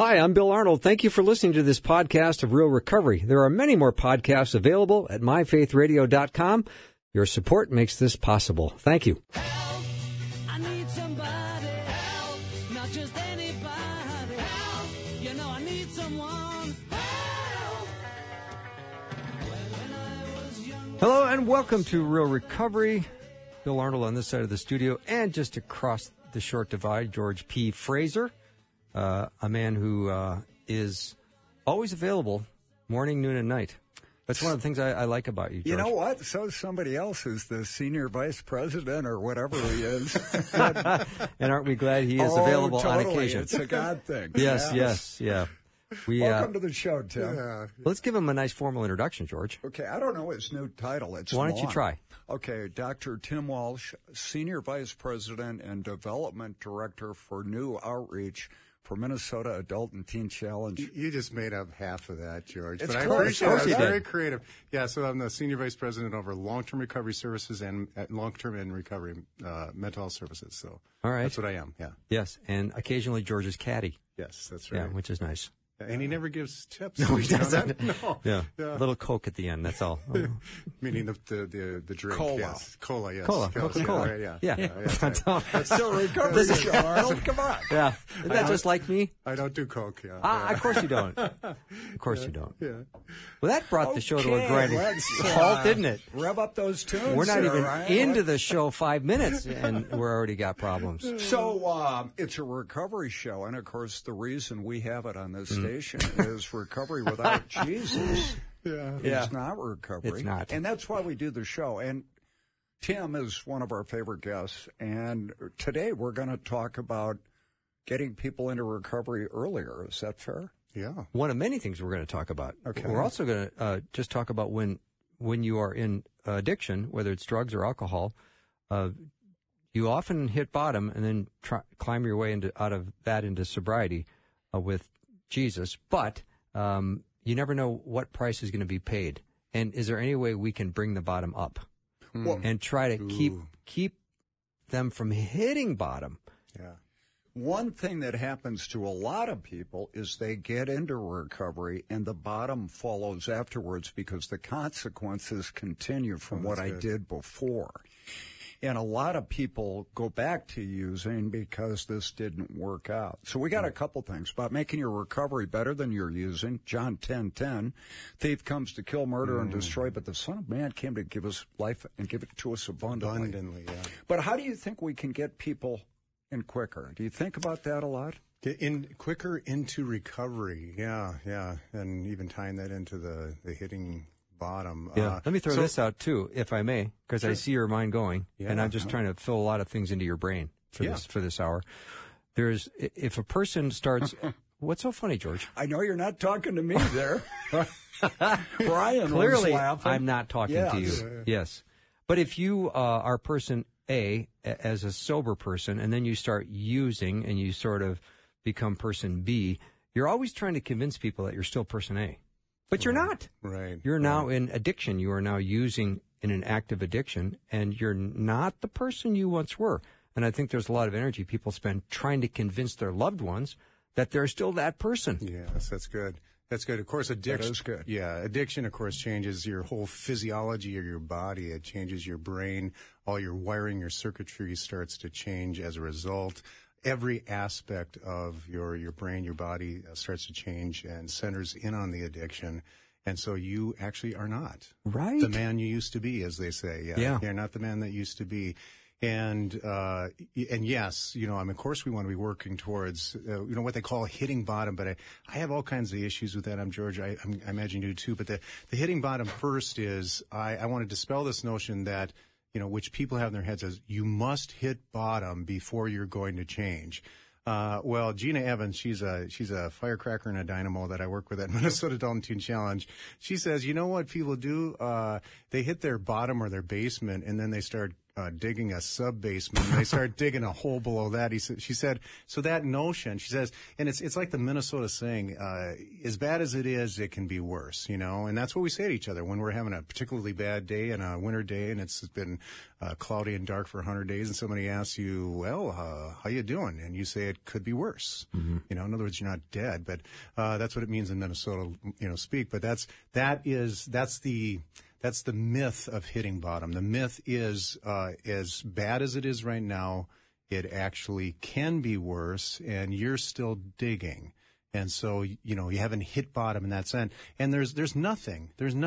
Hi, I'm Bill Arnold. Thank you for listening to this podcast of Real Recovery. There are many more podcasts available at myfaithradio.com. Your support makes this possible. Thank you. Help, I need somebody. Help, not just anybody. Help, you know I need someone. Help. When I was young. Hello and welcome to Real Recovery. Bill Arnold on this side of the studio, and just across the short divide, George P. Fraser, a man who is always available morning, noon, and night. That's one of the things I like about you, George. You know what? So is somebody else who's the senior vice president or whatever he is. And aren't we glad he is available totally. on occasion? It's a God thing. Yes. Welcome to the show, Tim. Yeah. Let's give him a nice formal introduction, George. Okay, I don't know his new title. It's Why don't long. you try? Okay, Dr. Tim Walsh, Senior Vice President and Development Director for New Outreach for Minnesota Adult and Teen Challenge. You just made up half of that, George. It's but close. I appreciate it. Of course It's you very did. creative. Yeah, so I'm the Senior Vice President over long-term recovery services and long-term and recovery mental health services. So All right. That's what I am, yeah. Yes, and occasionally George's caddy. Yes, that's right. Yeah, which is nice. And he never gives tips. No, he You know doesn't. that? No. Yeah. Yeah. A little Coke at the end, that's all. Meaning the drink. Cola. Yes. Cola, yes. Cola, Coca-Cola. Right, yeah. Yeah. That's right. That's still a recovery show, Arnold. Come on. Yeah. Isn't that just like me? I don't do Coke, yeah. Of course you don't. Of course you don't. Yeah. Well, that brought the show to a Okay, grinding let's, halt, didn't it? Rev up those tunes. We're not there, even right? into the show 5 minutes, and we're already got problems. So it's a recovery show, and of course the reason we have it on this station is recovery without Jesus Yeah. is not recovery. It's not. And that's why we do the show. And Tim is one of our favorite guests, and today we're going to talk about getting people into recovery earlier. Is that fair? Yeah. One of many things we're going to talk about. Okay. We're also going to just talk about when you are in addiction, whether it's drugs or alcohol, you often hit bottom and then climb your way out of that into sobriety with Jesus. But you never know what price is going to be paid. And is there any way we can bring the bottom up and try to keep them from hitting bottom? Yeah. One thing that happens to a lot of people is they get into recovery and the bottom follows afterwards because the consequences continue from what I did before. And a lot of people go back to using because this didn't work out. So we got a couple things about making your recovery better than you're using. John 10:10, thief comes to kill, murder, and destroy, but the Son of Man came to give us life and give it to us abundantly. Abundantly, yeah. But how do you think we can get people in quicker? Do you think about that a lot? Get in quicker into recovery, yeah, and even tying that into the hitting bottom. Yeah. Let me throw this out too, if I may, because I see your mind going, and I'm just trying to fill a lot of things into your brain for this hour. If a person starts, what's so funny, George? I know you're not talking to me there. Brian Clearly, was laughing. I'm not talking to you. Yes, but if you are person A as a sober person, and then you start using, and you sort of become person B, you're always trying to convince people that you're still person A. But you're not. Right. You're now in addiction. You are now using in an active addiction, and you're not the person you once were. And I think there's a lot of energy people spend trying to convince their loved ones that they're still that person. Yes, that's good. That's good. Of course, addiction. That is good. Yeah, addiction, of course, changes your whole physiology of your body. It changes your brain. All your wiring, your circuitry starts to change as a result. Every aspect of your brain, your body starts to change and centers in on the addiction. And so you actually are not the man you used to be, as they say. Yeah. You're not the man that used to be. And yes, of course we want to be working towards, what they call hitting bottom, but I have all kinds of issues with that. George, I imagine you do too. But the hitting bottom first is, I want to dispel this notion that, which people have in their heads as you must hit bottom before you're going to change. Well, Gina Evans, she's a firecracker and a dynamo that I work with at Minnesota Adult and Teen Challenge. She says, you know what people do? They hit their bottom or their basement, and then they start digging a sub-basement. And they start digging a hole below that. She said, so that notion, she says, and it's like the Minnesota saying, as bad as it is, it can be worse, you know? And that's what we say to each other when we're having a particularly bad day and a winter day and it's been cloudy and dark for 100 days and somebody asks you, well, how you doing? And you say it could be worse. Mm-hmm. You know, in other words, you're not dead, but that's what it means in Minnesota, you know, speak. But that's the myth of hitting bottom. The myth is, as bad as it is right now, it actually can be worse, and you're still digging. And so, you know, you haven't hit bottom in that sense. And there's nothing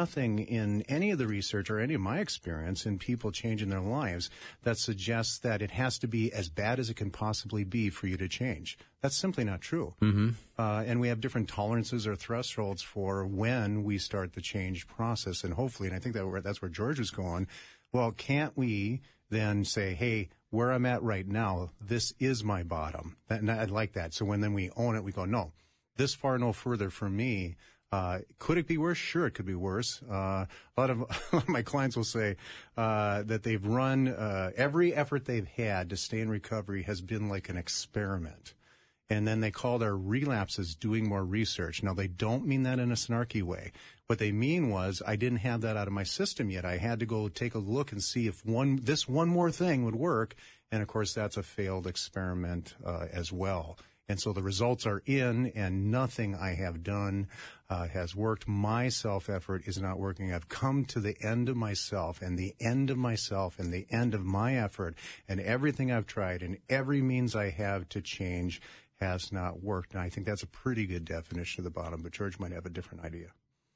in any of the research or any of my experience in people changing their lives that suggests that it has to be as bad as it can possibly be for you to change. That's simply not true. Mm-hmm. And we have different tolerances or thresholds for when we start the change process. And hopefully, and I think that's where George is going, well, can't we then say, hey, where I'm at right now, this is my bottom. And I like that. So when we own it, we go, no. This far, no further for me. Could it be worse? Sure, it could be worse. A lot of my clients will say that they've run every effort they've had to stay in recovery has been like an experiment. And then they call their relapses doing more research. Now, they don't mean that in a snarky way. What they mean was, I didn't have that out of my system yet. I had to go take a look and see if this one more thing would work. And, of course, that's a failed experiment as well. And so the results are in, and nothing I have done has worked. My self-effort is not working. I've come to the end of myself, and the end of myself, and the end of my effort, and everything I've tried, and every means I have to change has not worked. And I think that's a pretty good definition of the bottom, but George might have a different idea.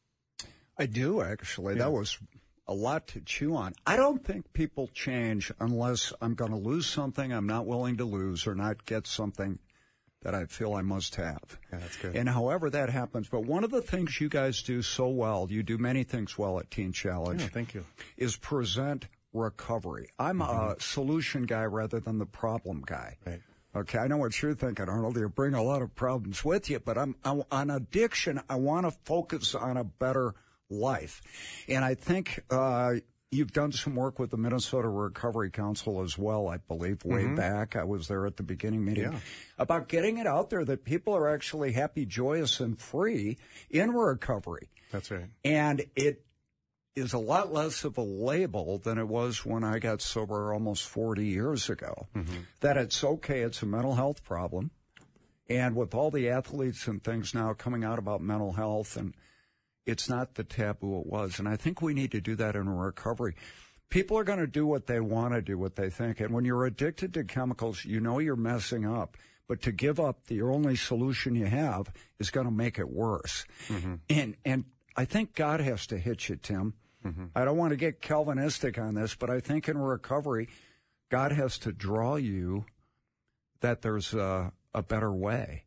I do, actually. Yeah. That was a lot to chew on. I don't think people change unless I'm going to lose something I'm not willing to lose or not get something that I feel I must have. Yeah, that's good. And however that happens, but one of the things you guys do so well, you do many things well at Teen Challenge. Yeah, thank you. Is present recovery. I'm a solution guy rather than the problem guy. Right. Okay, I know what you're thinking, Arnold. You bring a lot of problems with you, but on addiction, I want to focus on a better life. And I think you've done some work with the Minnesota Recovery Council as well, I believe, way back. I was there at the beginning meeting. Yeah. About getting it out there that people are actually happy, joyous, and free in recovery. That's right. And it is a lot less of a label than it was when I got sober almost 40 years ago. Mm-hmm. That it's okay, it's a mental health problem. And with all the athletes and things now coming out about mental health, and it's not the taboo it was. And I think we need to do that in recovery. People are going to do what they want to do, what they think. And when you're addicted to chemicals, you know you're messing up. But to give up the only solution you have is going to make it worse. Mm-hmm. And I think God has to hit you, Tim. Mm-hmm. I don't want to get Calvinistic on this, but I think in recovery, God has to draw you that there's a better way.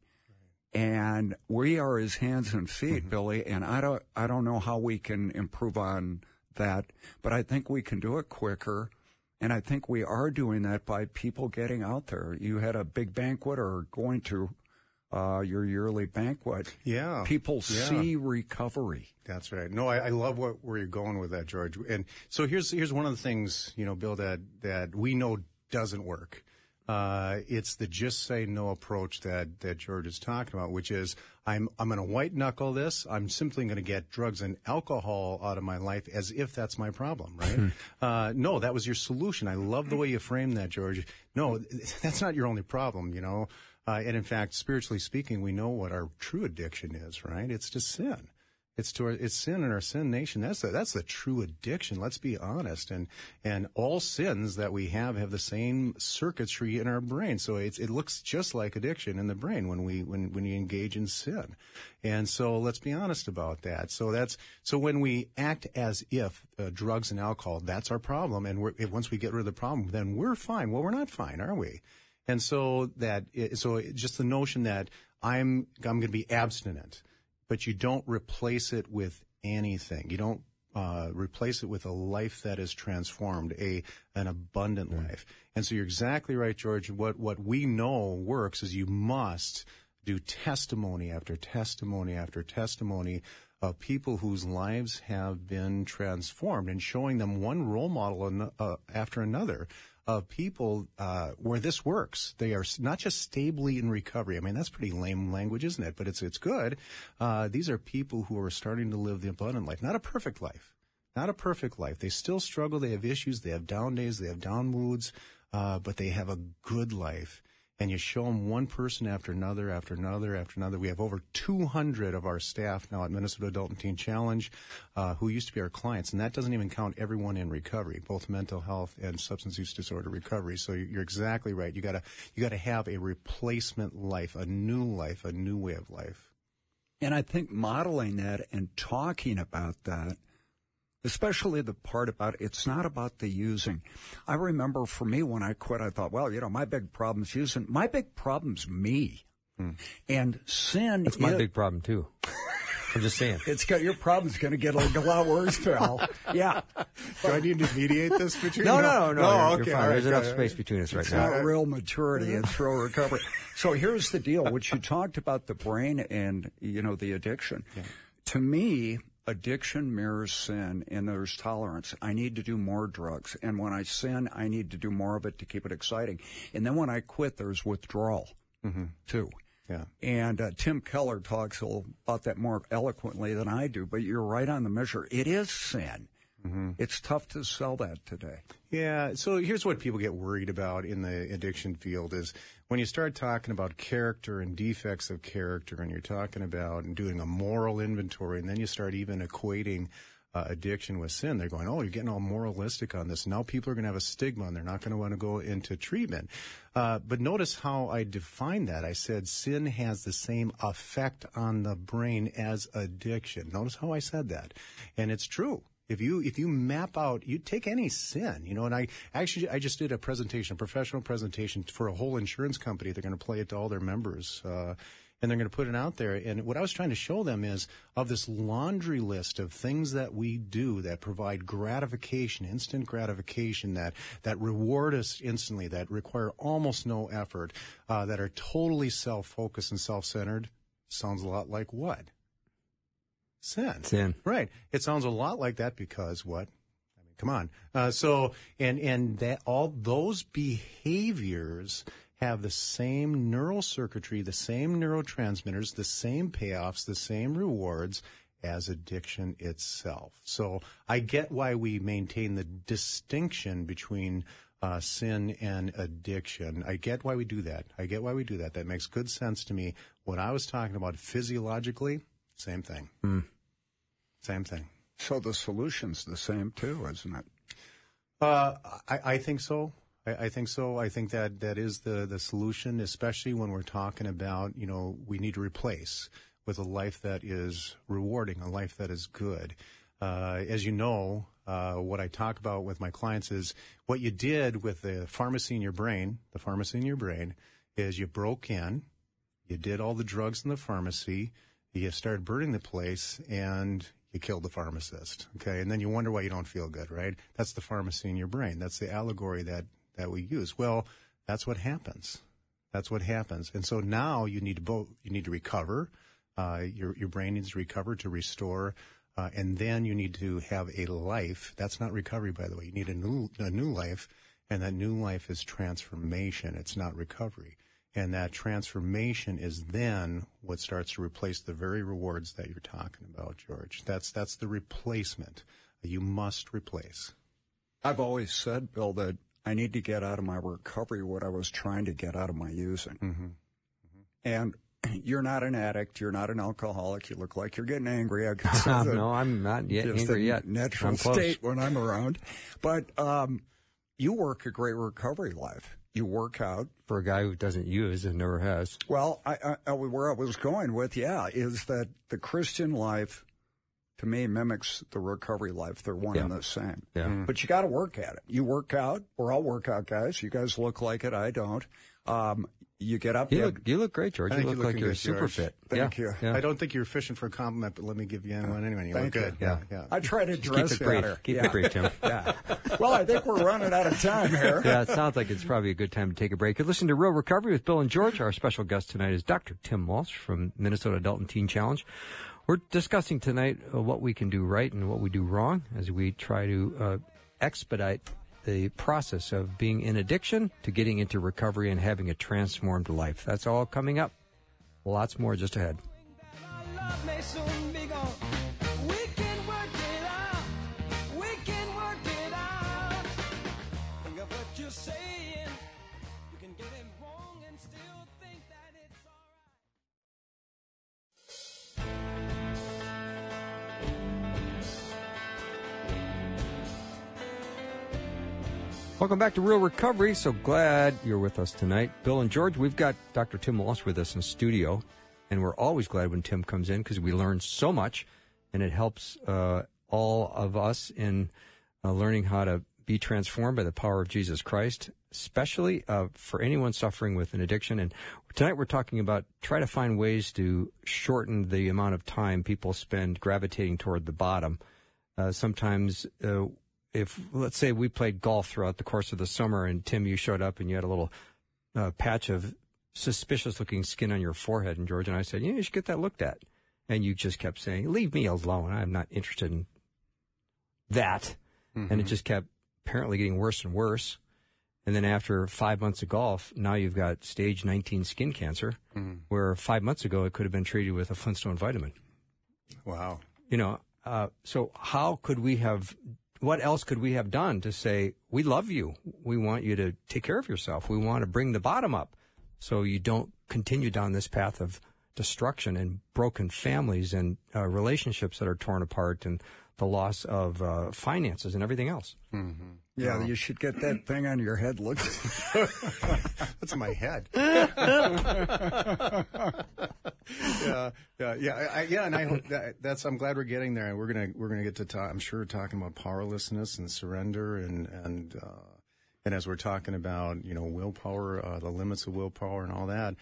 And we are his hands and feet, Billy, and I don't know how we can improve on that, but I think we can do it quicker, and I think we are doing that by people getting out there. You had a big banquet or going to your yearly banquet. Yeah. People see recovery. That's right. No, I love where you're going with that, George. And so here's one of the things, you know, Bill, that we know doesn't work. It's the just say no approach that George is talking about, which is I'm going to white knuckle this. I'm simply going to get drugs and alcohol out of my life as if that's my problem, right? No, that was your solution. I love the way you framed that, George. No, that's not your only problem, you know. And in fact, spiritually speaking, we know what our true addiction is, right? It's to sin. It's sin in our sin nation. That's the true addiction. Let's be honest. And all sins that we have the same circuitry in our brain. So it looks just like addiction in the brain when you engage in sin. And so let's be honest about that. So when we act as if drugs and alcohol, that's our problem. And once we get rid of the problem, then we're fine. Well, we're not fine, are we? And so just the notion that I'm going to be abstinent. But you don't replace it with anything. You don't replace it with a life that is transformed, an abundant life. And so you're exactly right, George. What we know works is you must do testimony after testimony after testimony of people whose lives have been transformed, and showing them one role model after another of people where this works. They are not just stably in recovery. I mean, that's pretty lame language, isn't it? But it's good. These are people who are starting to live the abundant life, not a perfect life. Not a perfect life. They still struggle. They have issues. They have down days. They have down moods. But they have a good life. And you show them one person after another, after another, after another. We have over 200 of our staff now at Minnesota Adult and Teen Challenge who used to be our clients. And that doesn't even count everyone in recovery, both mental health and substance use disorder recovery. So you're exactly right. You gotta have a replacement life, a new way of life. And I think modeling that and talking about that, especially the part about it's not about the using. I remember for me when I quit, I thought, well, my big problem's using. My big problem's me. And sin That's my big problem, too. I'm just saying. Your problem's going to get a lot worse, pal. Yeah. Do I need to mediate this between No, okay. You're fine. There's enough space between us right now. It's not real maturity. It's real recovery. So here's the deal. What you talked about the brain and, the addiction. Yeah. To me, addiction mirrors sin, and there's tolerance. I need to do more drugs. And when I sin, I need to do more of it to keep it exciting. And then when I quit, there's withdrawal, too. Yeah. And Tim Keller talks about that more eloquently than I do, but you're right on the measure. It is sin. It's tough to sell that today. Yeah, so here's what people get worried about in the addiction field is when you start talking about character and defects of character, and you're talking about doing a moral inventory, and then you start even equating addiction with sin. They're going, oh, you're getting all moralistic on this. Now people are going to have a stigma, and they're not going to want to go into treatment. But notice how I defined that. I said sin has the same effect on the brain as addiction. Notice how I said that. And it's true. If you map out, you take any sin, and I just did a professional presentation for a whole insurance company. They're going to play it to all their members, and they're going to put it out there. And what I was trying to show them is of this laundry list of things that we do that provide gratification, instant gratification, that reward us instantly, that require almost no effort, that are totally self-focused and self-centered. Sounds a lot like what? Sin. Right. It sounds a lot like that because what? I mean, come on. So that all those behaviors have the same neural circuitry, the same neurotransmitters, the same payoffs, the same rewards as addiction itself. So I get why we maintain the distinction between sin and addiction. I get why we do that. That makes good sense to me. What I was talking about physiologically, same thing. Same thing. So the solution's the same too, isn't it? I think so. I think so. I think that is the solution, especially when we're talking about, we need to replace with a life that is rewarding, a life that is good. As you know, what I talk about with my clients is what you did with the pharmacy in your brain. The pharmacy in your brain is you broke in, you did all the drugs in the pharmacy, you started burning the place, and you killed the pharmacist. Okay, and then you wonder why you don't feel good, right? That's the pharmacy in your brain. That's the allegory that we use. Well, that's what happens. And so now you need to recover. Your brain needs to recover to restore. And then you need to have a life. That's not recovery, by the way. You need a new life, and that new life is transformation. It's not recovery. And that transformation is then what starts to replace the very rewards that you're talking about, George. That's the replacement. You must replace. I've always said, Bill, that I need to get out of my recovery what I was trying to get out of my using. And you're not an addict. You're not an alcoholic. You look like you're getting angry. I can say No, I'm not yet angry yet. Natural state when I'm around. But you work a great recovery life. You work out. For a guy who doesn't use and never has. Well, where I was going with, is that the Christian life, to me, mimics the recovery life. They're one and the same. Yeah. But you got to work at it. You work out. We're all workout guys. You guys look like it. I don't. you get up. You look great, George. I You think look like you're good, super George. fit. Thank you. Yeah. I don't think you're fishing for a compliment, but let me give you one anyway. You look Thank you. good. Yeah. I try to dress Keep it brief. better. Keep it brief, Tim. Yeah. Well, I think we're running out of time here. Yeah, it sounds like it's probably a good time to take a break. You're listening to Real Recovery with Bill and George. Our special guest tonight is Dr. Tim Walsh from Minnesota Adult and Teen Challenge. We're discussing tonight what we can do right and what we do wrong as we try to expedite the process of being in addiction to getting into recovery and having a transformed life. That's all coming up. Lots more just ahead. Welcome back to Real Recovery. So glad you're with us tonight. Bill and George, we've got Dr. Tim Walsh with us in studio, and we're always glad when Tim comes in because we learn so much, and it helps all of us in learning how to be transformed by the power of Jesus Christ, especially for anyone suffering with an addiction. And tonight we're talking about try to find ways to shorten the amount of time people spend gravitating toward the bottom. Sometimes if, let's say, we played golf throughout the course of the summer and, Tim, you showed up and you had a little patch of suspicious-looking skin on your forehead, and George and I said, you should get that looked at. And you just kept saying, leave me alone. I'm not interested in that. Mm-hmm. And it just kept apparently getting worse and worse. And then after 5 months of golf, now you've got stage 19 skin cancer, where 5 months ago it could have been treated with a Flintstone vitamin. Wow. So how could we have... What else could we have done to say, we love you, we want you to take care of yourself, we want to bring the bottom up so you don't continue down this path of destruction and broken families and relationships that are torn apart and the loss of finances and everything else? Mm-hmm. Yeah, you should get that thing on your head. Look, that's my head. And I hope that's. I'm glad we're getting there, and we're gonna get to talk. I'm sure talking about powerlessness and surrender, and as we're talking about willpower, the limits of willpower, and all that.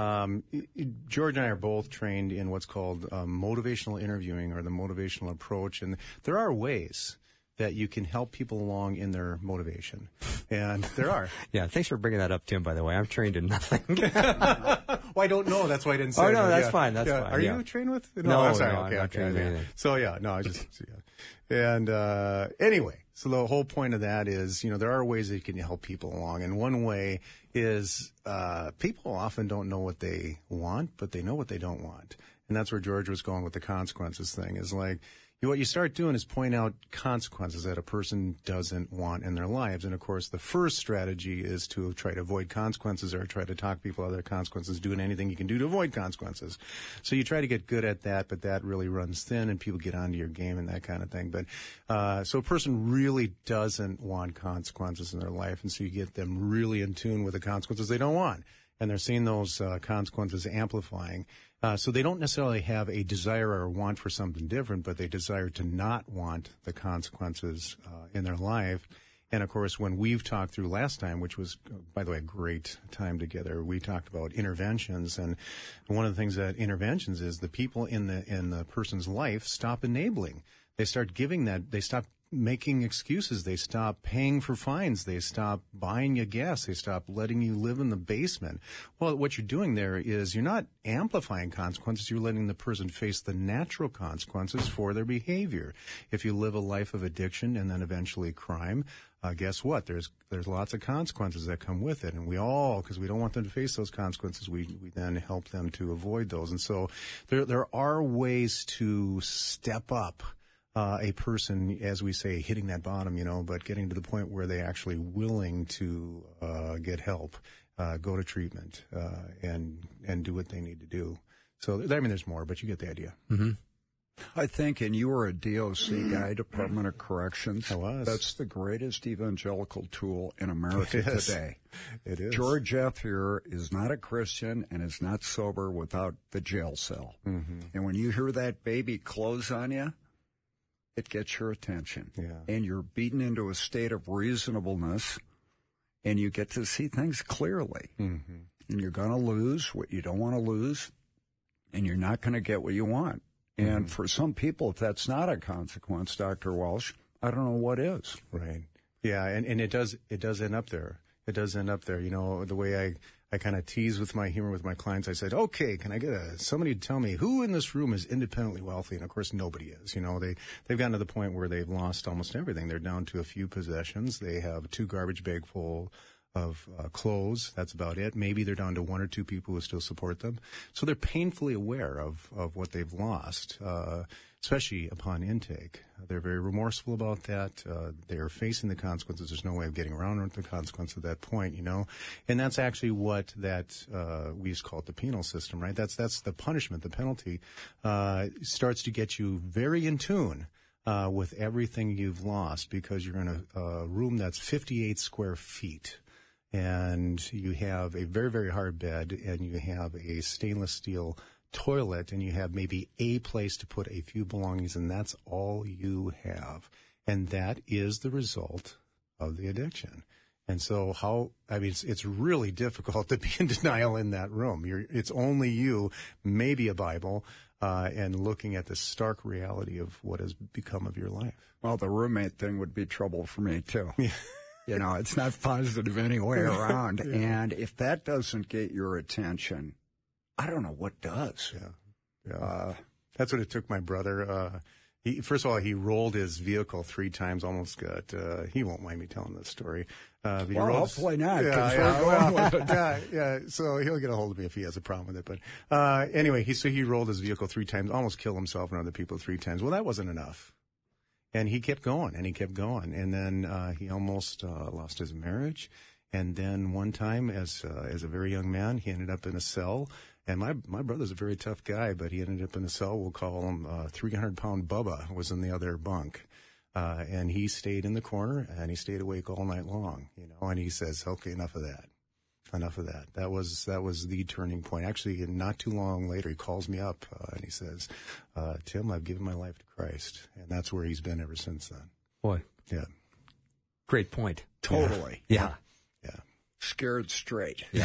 George and I are both trained in what's called motivational interviewing or the motivational approach, and there are ways that you can help people along in their motivation. And there are. Yeah, thanks for bringing that up, Tim, by the way. I'm trained in nothing. Well, I don't know. That's why I didn't say no, that's yeah. fine. That's yeah. fine. Are yeah. you trained with? No, I'm sorry. no, Okay, I'm not trained with anything. So, I just, And anyway, so the whole point of that is, there are ways that you can help people along. And one way is people often don't know what they want, but they know what they don't want. And that's where George was going with the consequences thing, is like, what you start doing is point out consequences that a person doesn't want in their lives. And, of course, the first strategy is to try to avoid consequences or try to talk people out of their consequences, doing anything you can do to avoid consequences. So you try to get good at that, but that really runs thin and people get onto your game and that kind of thing. But so a person really doesn't want consequences in their life, and so you get them really in tune with the consequences they don't want. And they're seeing those consequences amplifying. So they don't necessarily have a desire or a want for something different, but they desire to not want the consequences in their life. And, of course, when we've talked through last time, which was, by the way, a great time together, we talked about interventions. And one of the things that interventions is the people in the person's life stop enabling. They start giving that. They stop making excuses. They stop paying for fines. They stop buying you gas. They stop letting you live in the basement. Well, what you're doing there is you're not amplifying consequences. You're letting the person face the natural consequences for their behavior. If you live a life of addiction and then eventually crime, guess what? There's lots of consequences that come with it. And we all, because we don't want them to face those consequences, we then help them to avoid those. And so there are ways to step up a person, as we say, hitting that bottom, but getting to the point where they're actually willing to get help, go to treatment, and do what they need to do. So, there's more, but you get the idea. Mm-hmm. I think, and you were a DOC guy, Department of Corrections. I was. That's the greatest evangelical tool in America today. It is. George F. here is not a Christian and is not sober without the jail cell. Mm-hmm. And when you hear that baby close on you, it gets your attention. Yeah. And you're beaten into a state of reasonableness, and you get to see things clearly. Mm-hmm. and you're going to lose what you don't want to lose, and you're not going to get what you want. And for some people, if that's not a consequence, Dr. Walsh, I don't know what is. Right. Yeah, and it does end up there. It does end up there. You know, the way I kind of tease with my humor with my clients, I said, okay, can I get somebody to tell me who in this room is independently wealthy? And of course, nobody is. You know, they've gotten to the point where they've lost almost everything. They're down to a few possessions. They have 2 garbage bag full of clothes. That's about it. Maybe they're down to 1 or 2 people who still support them. So they're painfully aware of what they've lost, especially upon intake. They're very remorseful about that. They're facing the consequences. There's no way of getting around the consequence at that point, you know. And that's actually what we used to call it the penal system, right? That's the punishment, the penalty, starts to get you very in tune with everything you've lost, because you're in a room that's 58 square feet. And you have a very, very hard bed, and you have a stainless steel toilet, and you have maybe a place to put a few belongings, and that's all you have. And that is the result of the addiction. And so it's really difficult to be in denial in that room. It's only you, maybe a Bible, and looking at the stark reality of what has become of your life. Well, the roommate thing would be trouble for me, too. Yeah. You know, it's not positive any way around. Yeah. And if that doesn't get your attention, I don't know what does. Yeah. That's what it took my brother. First of all, he rolled his vehicle 3 times, almost got, he won't mind me telling this story. Hopefully not. So he'll get a hold of me if he has a problem with it. But anyway, he rolled his vehicle 3 times, almost killed himself and other people 3 times. Well, that wasn't enough. And he kept going, and he kept going. And then he almost lost his marriage. And then one time, as a very young man, he ended up in a cell. And my brother's a very tough guy, but he ended up in a cell. We'll call him 300-pound Bubba was in the other bunk. And he stayed in the corner, and he stayed awake all night long, you know. And he says, okay, enough of that. Enough of that. That was the turning point. Actually, not too long later, he calls me up, and he says, Tim, I've given my life to Christ. And that's where he's been ever since then. Boy. Yeah. Great point. Totally. Yeah. Scared straight. Yeah.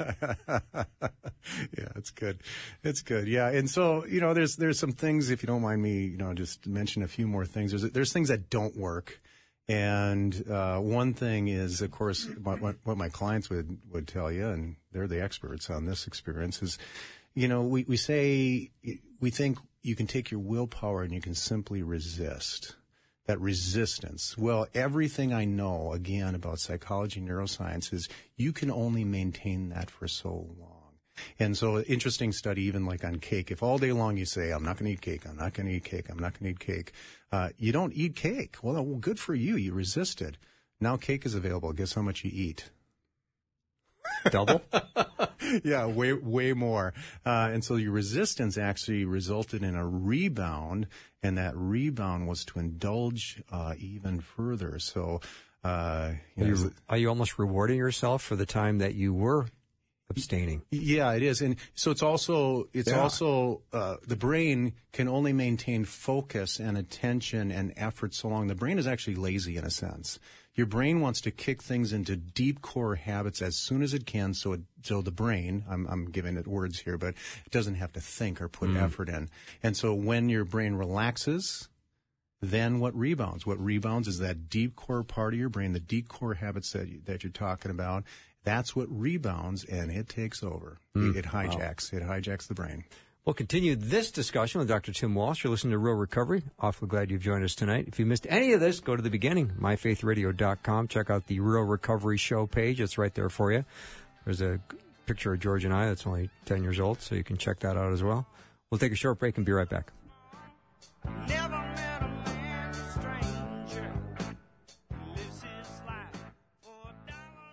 Yeah, it's good. It's good. Yeah. And so, you know, there's some things, if you don't mind me, you know, just mention a few more things. There's things that don't work. And one thing is, of course, what my clients would tell you, and they're the experts on this experience, is, you know, we think you can take your willpower and you can simply resist. That resistance. Well, everything I know, again, about psychology, neuroscience, is you can only maintain that for so long. And so, interesting study, even like on cake. If all day long you say, I'm not going to eat cake, I'm not going to eat cake, I'm not going to eat cake, you don't eat cake. Well, good for you. You resisted. Now cake is available. Guess how much you eat? Double? Yeah, way more. And so your resistance actually resulted in a rebound, and that rebound was to indulge even further. So, are you almost rewarding yourself for the time that you were abstaining? Yeah, it is. And so it's also the brain can only maintain focus and attention and effort so long. The brain is actually lazy in a sense. Your brain wants to kick things into deep core habits as soon as it can, so the brain, I'm giving it words here, but it doesn't have to think or put effort in. And so when your brain relaxes, then what rebounds? What rebounds is that deep core part of your brain, the deep core habits that you're talking about. That's what rebounds, and it takes over. It hijacks. Wow. It hijacks the brain. We'll continue this discussion with Dr. Tim Walsh. You're listening to Real Recovery. Awfully glad you've joined us tonight. If you missed any of this, go to the beginning, myfaithradio.com. Check out the Real Recovery Show page. It's right there for you. There's a picture of George and I that's only 10 years old, so you can check that out as well. We'll take a short break and be right back. Never met a man, a stranger, lives his life for a dollar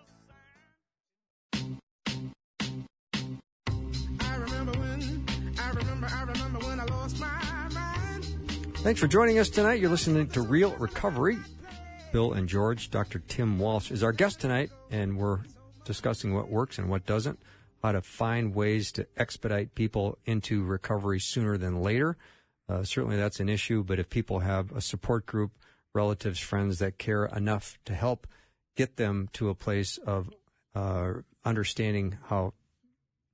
sign. I remember when I lost my mind. Thanks for joining us tonight. You're listening to Real Recovery. Bill and George, Dr. Tim Walsh is our guest tonight, and we're discussing what works and what doesn't, how to find ways to expedite people into recovery sooner than later. Certainly that's an issue, but if people have a support group, relatives, friends that care enough to help get them to a place of understanding how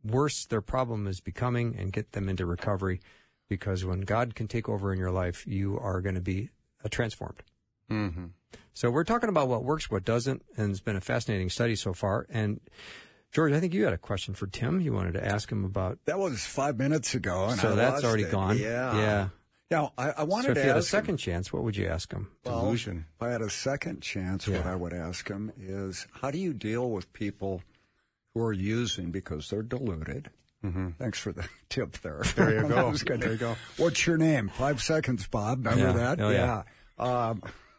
worse their problem is becoming and get them into recovery, because when God can take over in your life, you are going to be transformed. Mm-hmm. So we're talking about what works, what doesn't, and it's been a fascinating study so far. And George, I think you had a question for Tim. You wanted to ask him about... That was 5 minutes ago, and so that's already gone. Yeah. Now, I wanted to ask So if you had a second chance, what would you ask him? Delusion. If I had a second chance, what I would ask him is, how do you deal with people who are using because they're deluded? Mm-hmm. Thanks for the tip there. There you go. There you go. What's your name? 5 seconds, Bob. Remember that? Oh, yeah.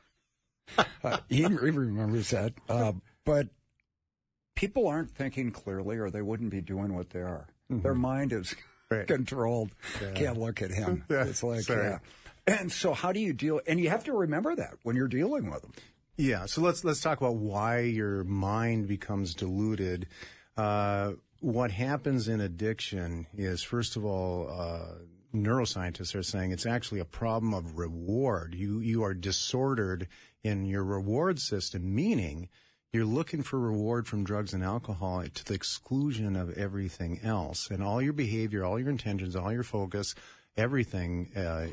He remembers that. But people aren't thinking clearly, or they wouldn't be doing what they are. Mm-hmm. Their mind is controlled. Yeah. Can't look at him. It's like, And so how do you deal? And you have to remember that when you're dealing with them. Yeah. So let's talk about why your mind becomes deluded. What happens in addiction is, first of all, neuroscientists are saying it's actually a problem of reward. You are disordered in your reward system, meaning you're looking for reward from drugs and alcohol to the exclusion of everything else. And all your behavior, all your intentions, all your focus, everything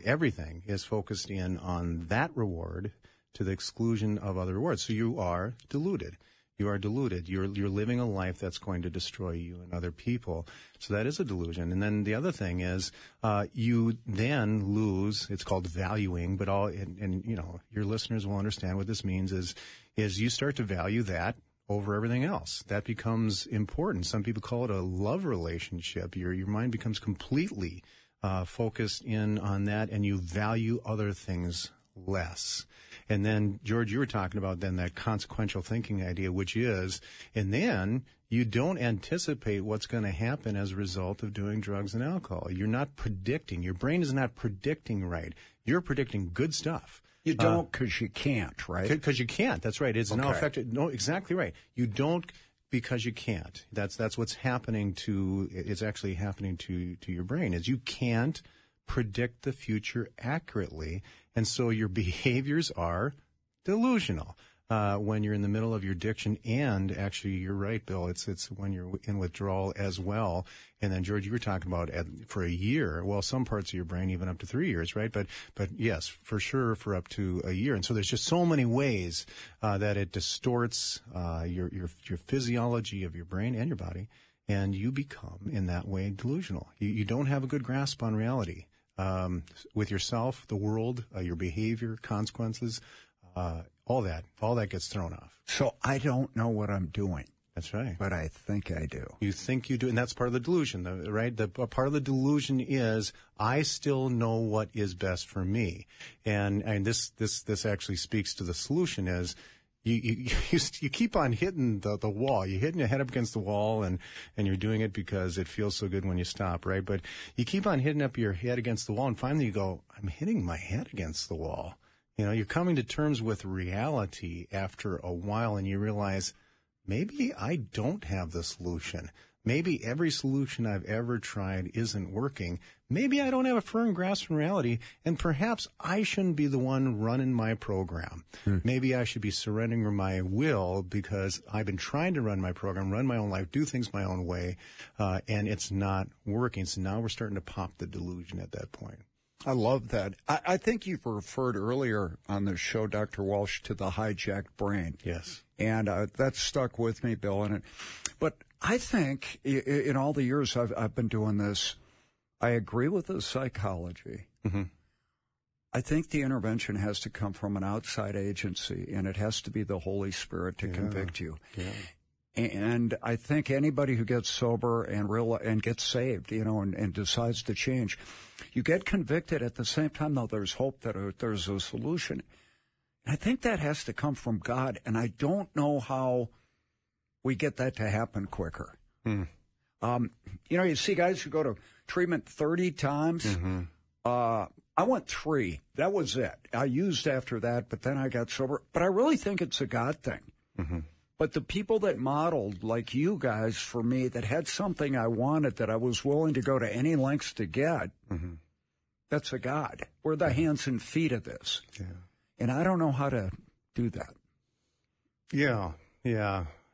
is focused in on that reward to the exclusion of other rewards. So you are deluded. You are deluded. You're living a life that's going to destroy you and other people. So that is a delusion. And then the other thing is, you then lose. It's called valuing. But and you know, your listeners will understand what this means. Is you start to value that over everything else. That becomes important. Some people call it a love relationship. Your mind becomes completely focused in on that, and you value other things less. And then, George, you were talking about then that consequential thinking idea, which is, and then you don't anticipate what's going to happen as a result of doing drugs and alcohol. You're not predicting. Your brain is not predicting right. You're predicting good stuff. You don't because you can't, right? Because you can't. That's right. It's now affected. No, exactly right. You don't because you can't. That's what's happening to. It's actually happening to your brain. Is you can't predict the future accurately. And so your behaviors are delusional when you're in the middle of your addiction. And actually, you're right, Bill. It's when you're in withdrawal as well. And then, George, you were talking about for a year. Well, some parts of your brain even up to 3 years, right? But yes, for sure, for up to a year. And so there's just so many ways that it distorts your physiology of your brain and your body, and you become in that way delusional. You don't have a good grasp on reality. With yourself, the world, your behavior, consequences, all that gets thrown off. So I don't know what I'm doing. That's right. But I think I do. You think you do, and that's part of the delusion, right? Part of the delusion is I still know what is best for me, and this actually speaks to the solution is. You keep on hitting the wall. You're hitting your head up against the wall, and you're doing it because it feels so good when you stop, right? But you keep on hitting up your head against the wall, and finally you go, I'm hitting my head against the wall. You know, you're coming to terms with reality after a while, and you realize maybe I don't have the solution. Maybe every solution I've ever tried isn't working. Maybe I don't have a firm grasp on reality, and perhaps I shouldn't be the one running my program. Maybe I should be surrendering my will because I've been trying to run my program, run my own life, do things my own way, and it's not working. So now we're starting to pop the delusion at that point. I love that. I think you've referred earlier on the show, Dr. Walsh, to the hijacked brain. Yes. And that stuck with me, Bill. But I think in all the years I've been doing this, I agree with the psychology. Mm-hmm. I think the intervention has to come from an outside agency, and it has to be the Holy Spirit to convict you. Yeah. And I think anybody who gets sober and gets saved, and decides to change, you get convicted. At the same time, though, there's hope that there's a solution. And I think that has to come from God, and I don't know how we get that to happen quicker. You see guys who go to treatment 30 times. Mm-hmm. I went 3. That was it. I used after that, but then I got sober. But I really think it's a God thing. Mm-hmm. But the people that modeled, like you guys, for me, that had something I wanted that I was willing to go to any lengths to get, that's a God. We're the hands and feet of this. Yeah. And I don't know how to do that. Yeah.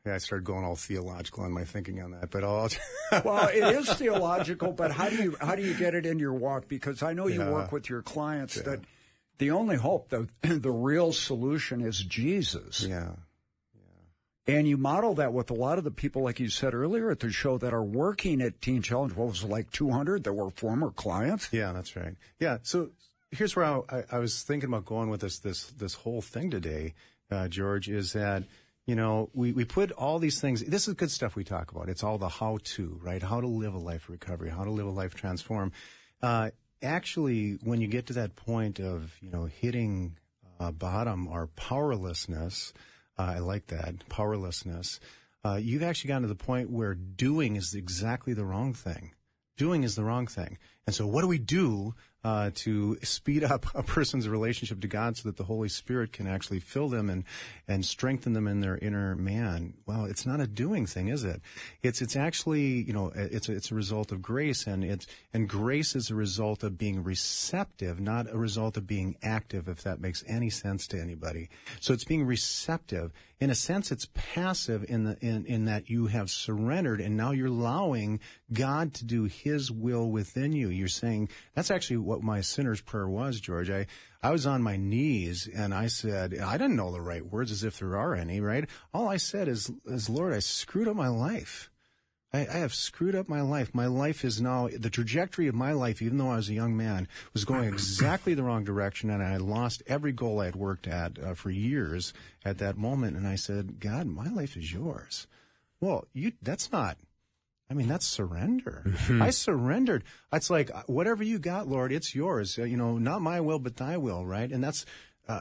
I started going all theological in my thinking on that, but I'll. Well, it is theological, but how do you get it in your walk? Because I know you work with your clients that the only hope, the real solution is Jesus. Yeah. And you model that with a lot of the people, like you said earlier at the show, that are working at Teen Challenge. What was it, like 200 that were former clients? Yeah, that's right. Yeah, so here's where I was thinking about going with this whole thing today, George, is that, you know, we put all these things. This is good stuff we talk about. It's all the how-to, right? How to live a life of recovery, how to live a life transform. Actually, when you get to that point of, you know, hitting bottom or powerlessness, I like that, powerlessness. You've actually gotten to the point where doing is exactly the wrong thing. Doing is the wrong thing. And so what do we do to speed up a person's relationship to God so that the Holy Spirit can actually fill them and strengthen them in their inner man? Well, it's not a doing thing, is it? It's actually, you know, it's a result of grace, and grace is a result of being receptive, not a result of being active, if that makes any sense to anybody. So it's being receptive. In a sense, it's passive in that you have surrendered, and now you're allowing God to do His will within you. You're saying, that's actually what my sinner's prayer was, George. I was on my knees, and I said, I didn't know the right words, as if there are any, right? All I said is Lord, I screwed up my life. I have screwed up my life. My life is now, the trajectory of my life, even though I was a young man, was going exactly the wrong direction, and I had lost every goal I had worked at for years at that moment. And I said, God, my life is yours. Well, that's surrender. Mm-hmm. I surrendered. It's like, whatever you got, Lord, it's yours. You know, not my will, but thy will, right? And that's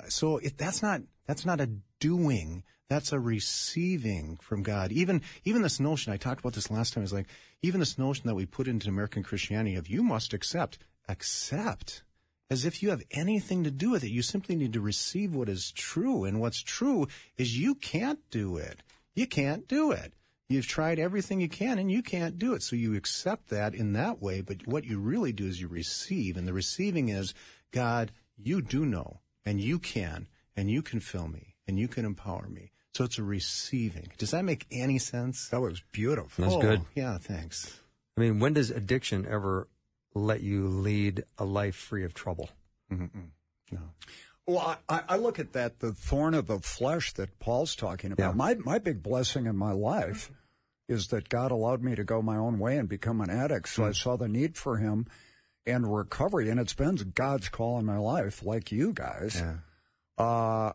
not a doing. That's a receiving from God. Even this notion, I talked about this last time, is like, even this notion that we put into American Christianity of you must accept, as if you have anything to do with it. You simply need to receive what is true. And what's true is you can't do it. You can't do it. You've tried everything you can, and you can't do it. So you accept that in that way, but what you really do is you receive. And the receiving is, God, you do know, and you can fill me, and you can empower me. So it's a receiving. Does that make any sense? That was beautiful. That's good. Yeah, thanks. I mean, when does addiction ever let you lead a life free of trouble? Mm-hmm. No. Well, I look at that, the thorn of the flesh that Paul's talking about. Yeah. My big blessing in my life is that God allowed me to go my own way and become an addict. So I saw the need for Him and recovery, and it's been God's call in my life, like you guys. Yeah.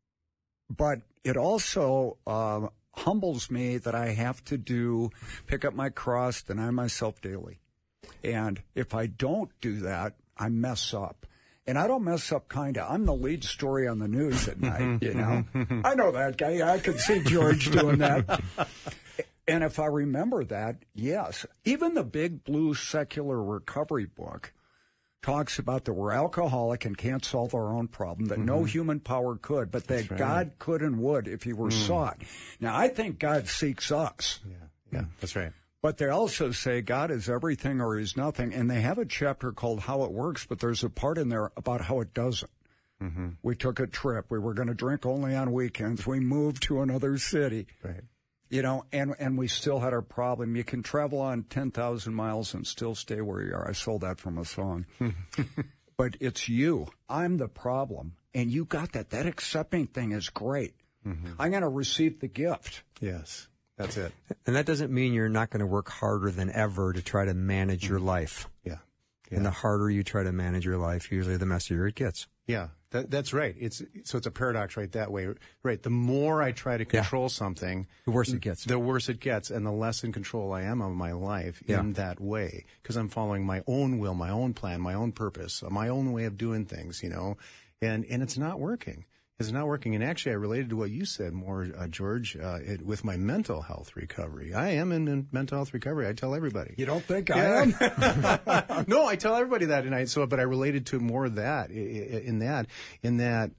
But it also humbles me that I have to pick up my cross, deny myself daily. And if I don't do that, I mess up. And I don't mess up kind of. I'm the lead story on the news at night, you know. I know that guy. I could see George doing that. And if I remember that, yes. Even the Big Blue Secular Recovery book talks about that we're alcoholic and can't solve our own problem, that no human power could, but that God could and would if He were sought. Now, I think God seeks us. Yeah, that's right. But they also say God is everything or He's nothing, and they have a chapter called How It Works, but there's a part in there about how it doesn't. Mm-hmm. We took a trip. We were going to drink only on weekends. We moved to another city. Right. You know, and we still had our problem. You can travel on 10,000 miles and still stay where you are. I stole that from a song. But it's you. I'm the problem. And you got that. That accepting thing is great. Mm-hmm. I'm going to receive the gift. Yes, that's it. And that doesn't mean you're not going to work harder than ever to try to manage your life. Yeah. And the harder you try to manage your life, usually the messier it gets. Yeah, that's right. It's a paradox right that way. Right. The more I try to control something, the worse it gets. The worse it gets, and the less in control I am of my life in that way, because I'm following my own will, my own plan, my own purpose, my own way of doing things, you know, and it's not working. It's not working. And actually, I related to what you said more, George, with my mental health recovery. I am in mental health recovery. I tell everybody. You don't think I am? No, I tell everybody that, but I related to more of that in that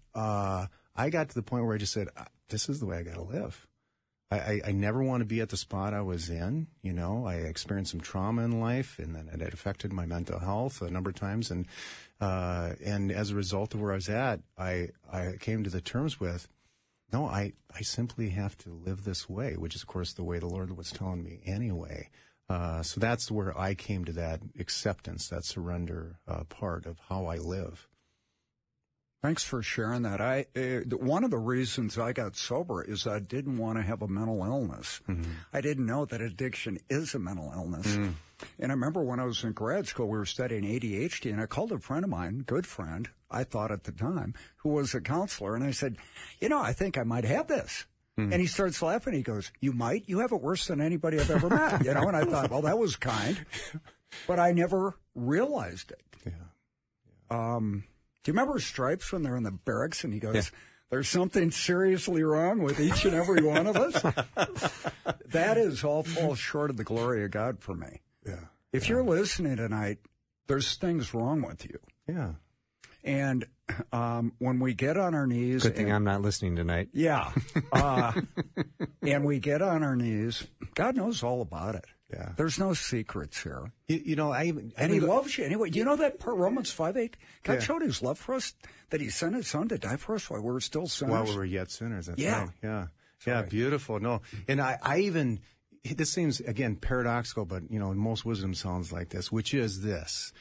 I got to the point where I just said, this is the way I got to live. I never want to be at the spot I was in. You know, I experienced some trauma in life, and then it affected my mental health a number of times. And as a result of where I was at, I came to the terms with no, I simply have to live this way, which is, of course, the way the Lord was telling me anyway. So that's where I came to that acceptance, that surrender part of how I live. Thanks for sharing that. One of the reasons I got sober is I didn't want to have a mental illness. Mm-hmm. I didn't know that addiction is a mental illness. Mm. And I remember when I was in grad school, we were studying ADHD, and I called a friend of mine, good friend, I thought at the time, who was a counselor, and I said, I think I might have this. Mm. And he starts laughing. He goes, "You might? You have it worse than anybody I've ever met." And I thought, well, that was kind. But I never realized it. Yeah. Do you remember Stripes when they're in the barracks and he goes, "There's something seriously wrong with each and every one of us"? That is all falls short of the glory of God for me. Yeah. If you're listening tonight, there's things wrong with you. Yeah. And when we get on our knees... Good thing I'm not listening tonight. Yeah. And we get on our knees, God knows all about it. Yeah. There's no secrets here. And he loves you anyway. Do you know that part, Romans 5:8? God showed his love for us, that he sent his son to die for us while we were still sinners. While we were yet sinners. That's right. Yeah. Yeah, beautiful. No, and I even, this seems, again, paradoxical, but, most wisdom sounds like this, which is this.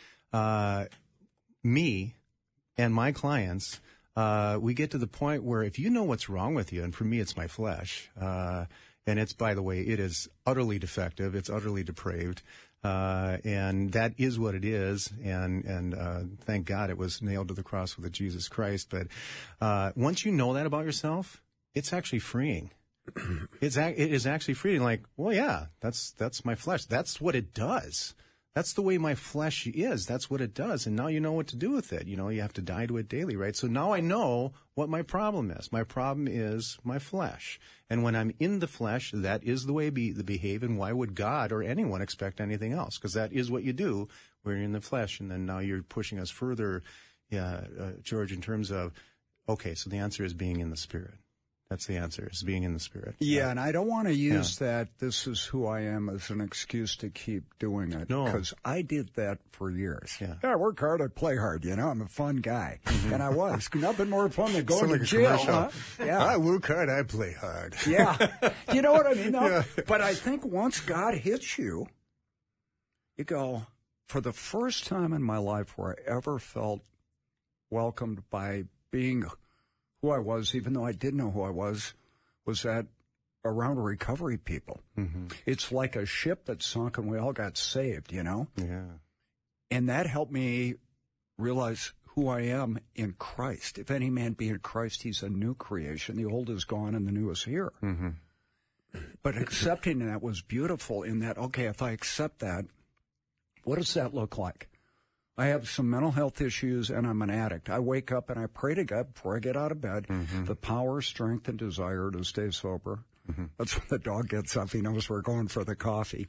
Me and my clients, we get to the point where if you know what's wrong with you, and for me it's my flesh, and it's, by the way, it is utterly defective. It's utterly depraved. And that is what it is. And thank God it was nailed to the cross with Jesus Christ. But once you know that about yourself, it's actually freeing. It is actually freeing. Like, well, yeah, that's my flesh. That's what it does. That's the way my flesh is. That's what it does. And now you know what to do with it. You have to die to it daily, right? So now I know what my problem is. My problem is my flesh. And when I'm in the flesh, that is the way to behave. And why would God or anyone expect anything else? Because that is what you do when you're in the flesh. And then now you're pushing us further, George, in terms of, okay, so the answer is being in the Spirit. That's the answer, is being in the Spirit. Yeah, and I don't want to use that this is who I am as an excuse to keep doing it. No. Because I did that for years. Yeah, I work hard, I play hard, I'm a fun guy. Mm-hmm. And I was. Nothing more fun than going to jail. Huh? Yeah. I work hard, I play hard. Yeah. You know what I mean? No? Yeah. But I think once God hits you, you go, for the first time in my life where I ever felt welcomed by being who I was, even though I didn't know who I was that around recovery people. Mm-hmm. It's like a ship that sunk and we all got saved, Yeah. And that helped me realize who I am in Christ. If any man be in Christ, he's a new creation. The old is gone and the new is here. Mm-hmm. But accepting that was beautiful in that, okay, if I accept that, what does that look like? I have some mental health issues, and I'm an addict. I wake up and I pray to God before I get out of bed, the power, strength, and desire to stay sober. Mm-hmm. That's when the dog gets up. He knows we're going for the coffee.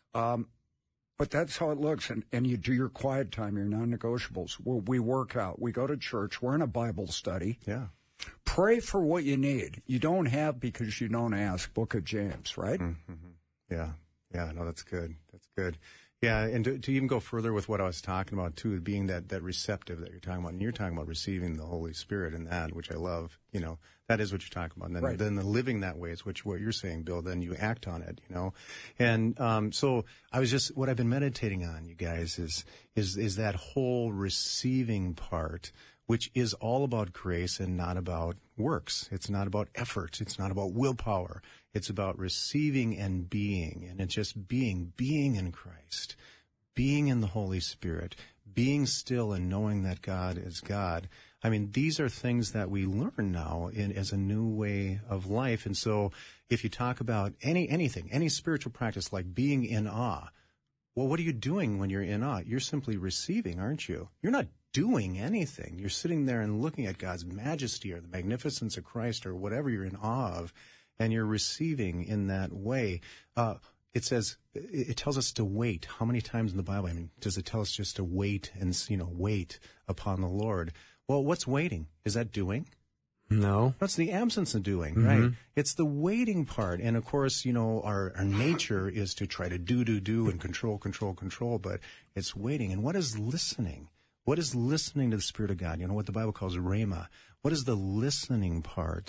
But that's how it looks. And you do your quiet time, your non-negotiables. We work out. We go to church. We're in a Bible study. Yeah. Pray for what you need. You don't have because you don't ask. Book of James, right? Mm-hmm. Yeah. Yeah, no, that's good. That's good. Yeah, and to even go further with what I was talking about, too, being that receptive that you're talking about, and you're talking about receiving the Holy Spirit in that, which I love, that is what you're talking about. And then the living that way is what you're saying, Bill, then you act on it, And so I was just, what I've been meditating on, you guys, is that whole receiving part, which is all about grace and not about works. It's not about effort. It's not about willpower. It's about receiving and being. And it's just being in Christ, being in the Holy Spirit, being still and knowing that God is God. I mean, these are things that we learn now as a new way of life. And so if you talk about anything, any spiritual practice like being in awe, well, what are you doing when you're in awe? You're simply receiving, aren't you? You're not doing anything. You're sitting there and looking at God's majesty or the magnificence of Christ or whatever you're in awe of, and you're receiving in that way. It tells us to wait. How many times in the Bible, does it tell us just to wait and, wait upon the Lord? Well, what's waiting? Is that doing? No. That's the absence of doing, right? It's the waiting part. And of course, our nature is to try to do and control, but it's waiting. And what is listening? What is listening to the Spirit of God? What the Bible calls rhema. What is the listening part?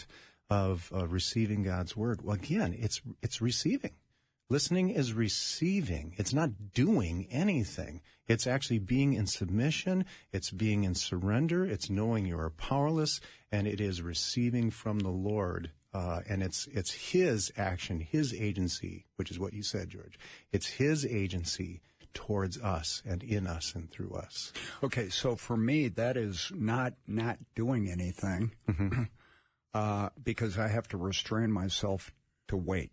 of receiving God's word? Well, again, it's receiving. Listening is receiving. It's not doing anything. It's actually being in submission. It's being in surrender. It's knowing you are powerless, and it is receiving from the Lord. And it's His action, His agency, which is what you said, George. It's His agency towards us and in us and through us. Okay, so for me, that is not doing anything because I have to restrain myself to wait.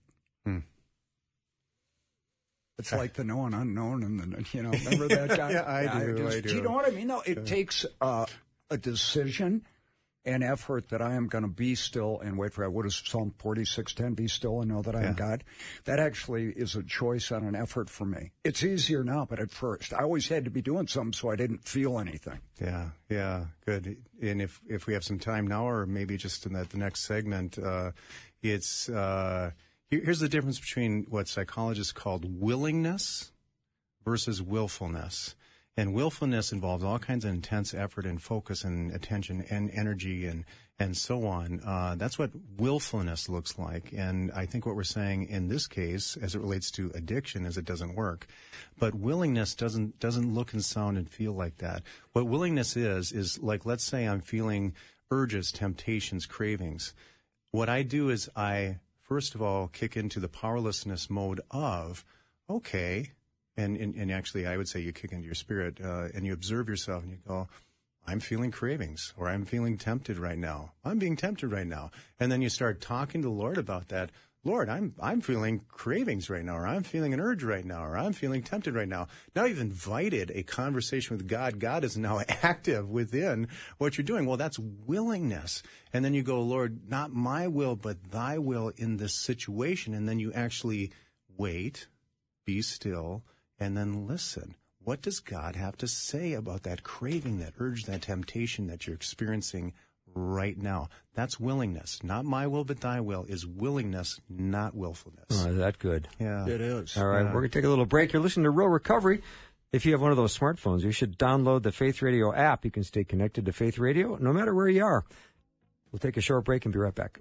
It's like the known unknown, and remember that guy? Yeah, I do. Do you know what I mean? No, it takes a decision and effort that I am going to be still and wait for it. What is Psalm 46:10? Be still and know that I am God. That actually is a choice and an effort for me. It's easier now, but at first I always had to be doing something so I didn't feel anything. Yeah, good. And if we have some time now, or maybe just in the next segment, here's the difference between what psychologists call willingness versus willfulness. And willfulness involves all kinds of intense effort and focus and attention and energy and so on. That's what willfulness looks like. And I think what we're saying in this case, as it relates to addiction, is it doesn't work. But willingness doesn't look and sound and feel like that. What willingness is like, let's say I'm feeling urges, temptations, cravings. What I do is I, first of all, kick into the powerlessness mode of, okay, and actually I would say you kick into your spirit and you observe yourself and you go, I'm feeling cravings, or I'm feeling tempted right now. I'm being tempted right now. And then you start talking to the Lord about that. Lord, I'm feeling cravings right now, or I'm feeling an urge right now, or I'm feeling tempted right now. Now you've invited a conversation with God. God is now active within what you're doing. Well, that's willingness. And then you go, Lord, not my will, but thy will in this situation. And then you actually wait, be still, and then listen. What does God have to say about that craving, that urge, that temptation that you're experiencing right now? That's willingness. Not my will, but thy will is willingness, not willfulness. Oh, is that good? Yeah. It is. All right, we're going to take a little break. You're listening to Real Recovery. If you have one of those smartphones, you should download the Faith Radio app. You can stay connected to Faith Radio no matter where you are. We'll take a short break and be right back.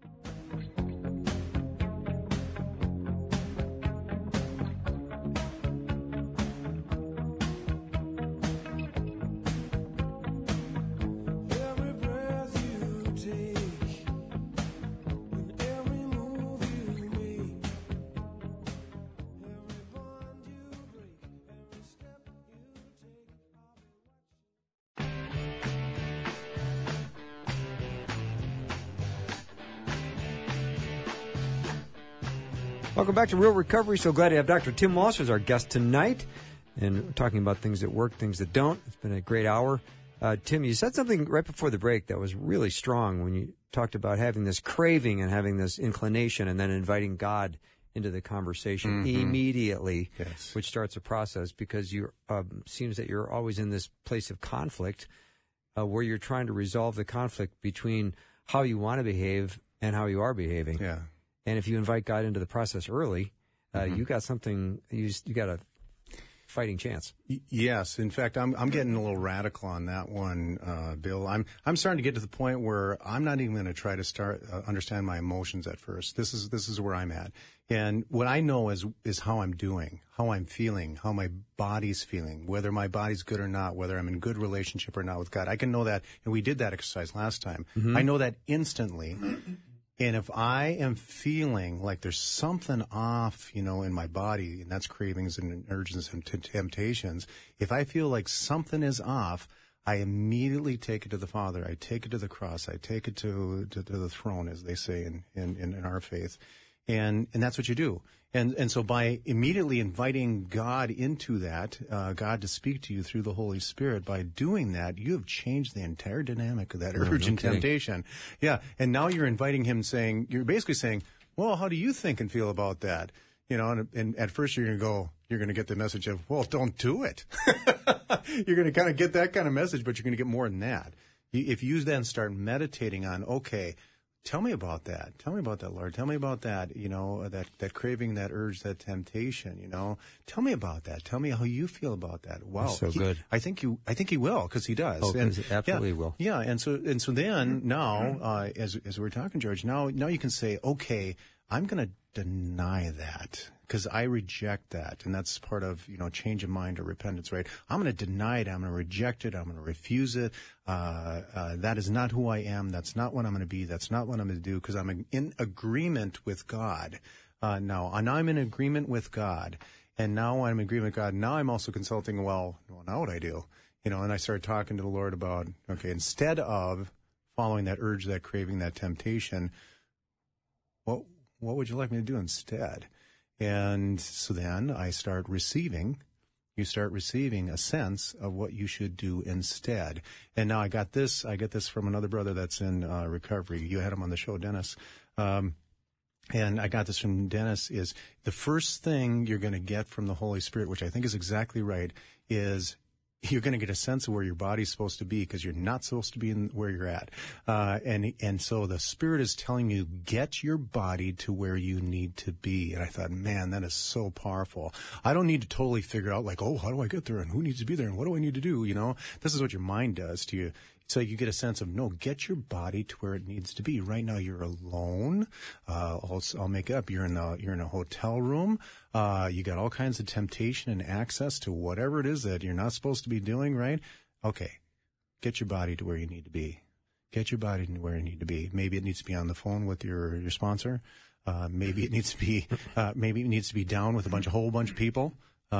Welcome back to Real Recovery. So glad to have Dr. Tim Walsh as our guest tonight. And we're talking about things that work, things that don't. It's been a great hour. Tim, you said something right before the break that was really strong when you talked about having this craving and having this inclination and then inviting God into the conversation immediately, yes, which starts a process because you seems that you're always in this place of conflict where you're trying to resolve the conflict between how you want to behave and how you are behaving. Yeah. And if you invite God into the process early, you got something. You got a fighting chance. Yes, in fact, I'm getting a little radical on that one, Bill. I'm starting to get to the point where I'm not even going to try to start understand my emotions at first. This is where I'm at, and what I know is how I'm doing, how I'm feeling, how my body's feeling, whether my body's good or not, whether I'm in good relationship or not with God. I can know that, and we did that exercise last time. I know that instantly. And if I am feeling like there's something off, in my body, and that's cravings and urges and temptations, if I feel like something is off, I immediately take it to the Father. I take it to the cross. I take it to the throne, as they say in our faith. And that's what you do. And so by immediately inviting God into that, God to speak to you through the Holy Spirit, by doing that, you have changed the entire dynamic of that urge and temptation. Yeah. And now you're inviting him you're basically saying, well, how do you think and feel about that? And at first you're going to get the message of, well, don't do it. You're going to kind of get that kind of message, but you're going to get more than that. If you then start meditating on, okay, Tell me about that. Tell me about that, Lord. Tell me about that, that craving, that urge, that temptation, Tell me about that. Tell me how you feel about that. Wow. That's so good. I think he will, because he does. Oh, absolutely will. Yeah. And so then now, as we're talking, George, now you can say, okay, I'm going to deny that, because I reject that. And that's part of, change of mind or repentance, right? I'm going to deny it. I'm going to reject it. I'm going to refuse it. That is not who I am. That's not what I'm going to be. That's not what I'm going to do, because I'm in agreement with God now. And I'm in agreement with God. And now I'm in agreement with God. Now I'm also consulting, well, now what I do? And I started talking to the Lord about, okay, instead of following that urge, that craving, that temptation, what would you like me to do instead? And so then I start receiving. You start receiving a sense of what you should do instead. And now I get this from another brother that's in recovery. You had him on the show, Dennis. And I got this from Dennis, is the first thing you're going to get from the Holy Spirit, which I think is exactly right, is you're going to get a sense of where your body's supposed to be, because you're not supposed to be where you're at. And so the Spirit is telling you, get your body to where you need to be. And I thought, man, that is so powerful. I don't need to totally figure out, like, oh, how do I get there, and who needs to be there, and what do I need to do? This is what your mind does to you. So you get a sense of, no, get your body to where it needs to be. Right now you're alone. I'll make it up. You're in a hotel room. You got all kinds of temptation and access to whatever it is that you're not supposed to be doing, right? Okay. Get your body to where you need to be. Get your body to where you need to be. Maybe it needs to be on the phone with your sponsor. Maybe it needs to be down with a whole bunch of people.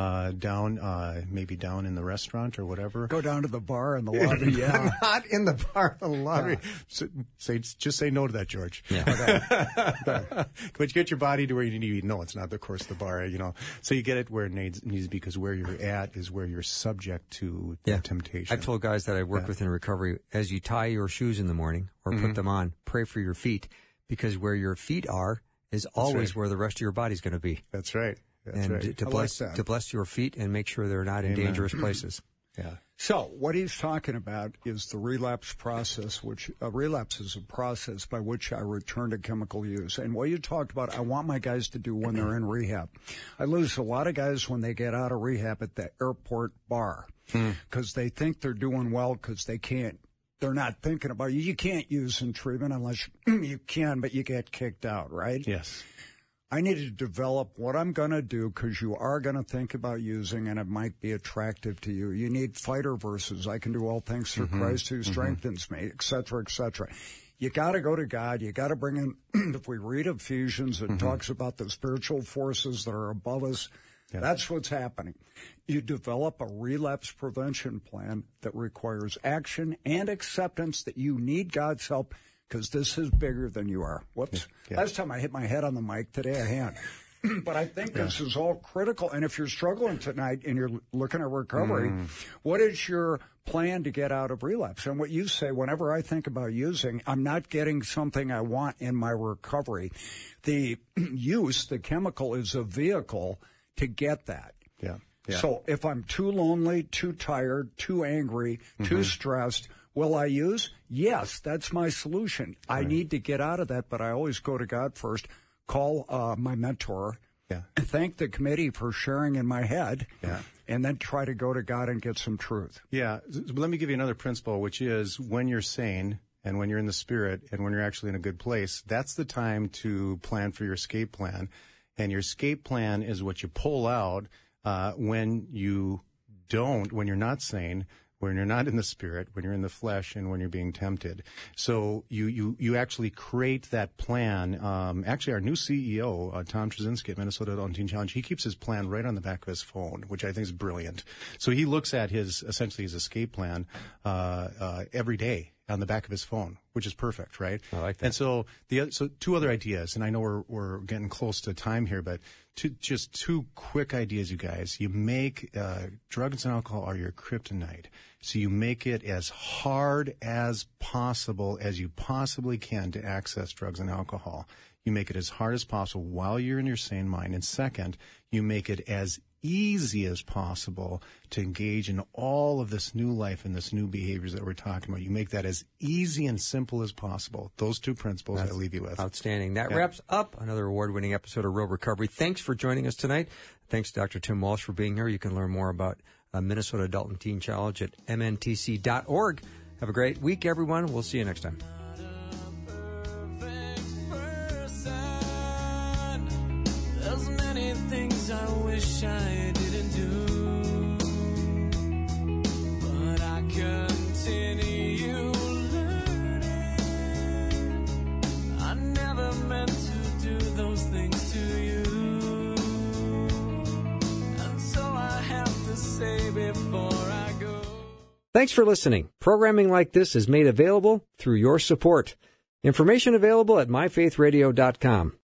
Maybe down in the restaurant or whatever. Go down to the bar in the lobby. Yeah. Not in the bar in the lobby. Yeah. Just say no to that, George. Yeah. But you get your body to where you need to be. No, it's not, of course, the bar, So you get it where it needs to be, because where you're at is where you're subject to temptation. I've told guys that I work with in recovery, as you tie your shoes in the morning or put them on, pray for your feet, because where your feet are is always where the rest of your body's going to be. That's right. To bless your feet and make sure they're not in dangerous places. Yeah. So what he's talking about is the relapse process, which relapse is a process by which I return to chemical use. And what you talked about, I want my guys to do when they're in rehab. I lose a lot of guys when they get out of rehab at the airport bar, because they think they're doing well, because they can't. They're not thinking about you. You can't use in treatment unless you can, but you get kicked out, right? Yes. I need to develop what I'm going to do, because you are going to think about using, and it might be attractive to you. You need fighter verses. I can do all things through Christ who strengthens me, et cetera, et cetera. You got to go to God. You got to bring in, if we read Ephesians, it talks about the spiritual forces that are above us. Yeah. That's what's happening. You develop a relapse prevention plan that requires action and acceptance that you need God's help, because this is bigger than you are. Whoops. Yeah. Last time I hit my head on the mic, today I hand. But I think this is all critical. And if you're struggling tonight and you're looking at recovery, what is your plan to get out of relapse? And what you say, whenever I think about using, I'm not getting something I want in my recovery. The use, the chemical, is a vehicle to get that. Yeah. So if I'm too lonely, too tired, too angry, too stressed, will I use? Yes, that's my solution. Right. I need to get out of that, but I always go to God first, call my mentor, thank the committee for sharing in my head, and then try to go to God and get some truth. Yeah. Let me give you another principle, which is when you're sane and when you're in the Spirit and when you're actually in a good place, that's the time to plan for your escape plan. And your escape plan is what you pull out when you're not sane, when you're not in the Spirit, when you're in the flesh, and when you're being tempted. So you actually create that plan. Actually, our new CEO, Tom Trzynski at Minnesota Adult Teen Challenge, he keeps his plan right on the back of his phone, which I think is brilliant. So he looks at his escape plan every day on the back of his phone, which is perfect, right? I like that. And so two other ideas, and I know we're getting close to time here, but just two quick ideas, you guys. You make drugs and alcohol are your kryptonite. So you make it as hard as possible as you possibly can to access drugs and alcohol. You make it as hard as possible while you're in your sane mind. And second, you make it as easy as possible to engage in all of this new life and this new behaviors that we're talking about. You make that as easy and simple as possible. Those two principles I leave you with. Outstanding. That wraps up another award-winning episode of Real Recovery. Thanks for joining us tonight. Thanks, Dr. Tim Walsh, for being here. You can learn more about Minnesota Adult and Teen Challenge at mntc.org. Have a great week, everyone. We'll see you next time. There's many things I wish I didn't do, but I continue learning. I never meant to do those things to you, and so I have to say before I go. Thanks for listening. Programming like this is made available through your support. Information available at myfaithradio.com.